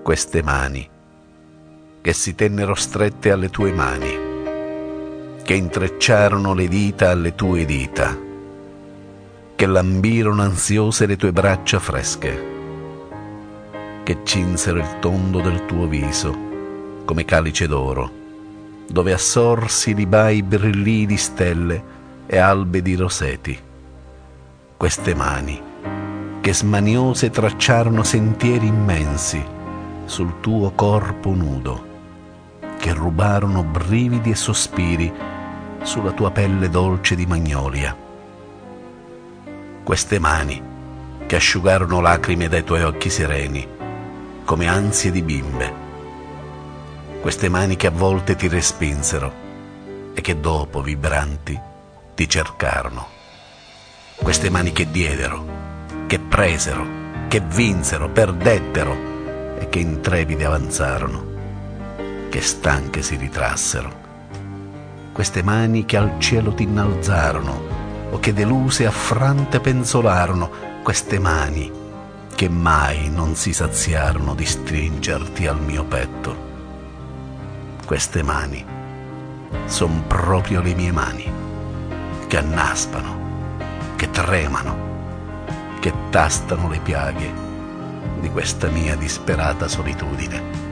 queste mani che si tennero strette alle tue mani, che intrecciarono le dita alle tue dita, che lambirono ansiose le tue braccia fresche, che cinsero il tondo del tuo viso come calice d'oro, dove assorsi libai brillii di stelle e albe di roseti. Queste mani che smaniose tracciarono sentieri immensi sul tuo corpo nudo, che rubarono brividi e sospiri sulla tua pelle dolce di magnolia. Queste mani che asciugarono lacrime dai tuoi occhi sereni, come ansie di bimbe. Queste mani che a volte ti respinsero e che dopo, vibranti, ti cercarono. Queste mani che diedero, che presero, che vinsero, perdettero e che intrepide avanzarono, che stanche si ritrassero. Queste mani che al cielo t'innalzarono o che deluse e affrante penzolarono. Queste mani che mai non si saziarono di stringerti al mio petto. Queste mani son proprio le mie mani, che annaspano, che tremano, che tastano le piaghe di questa mia disperata solitudine.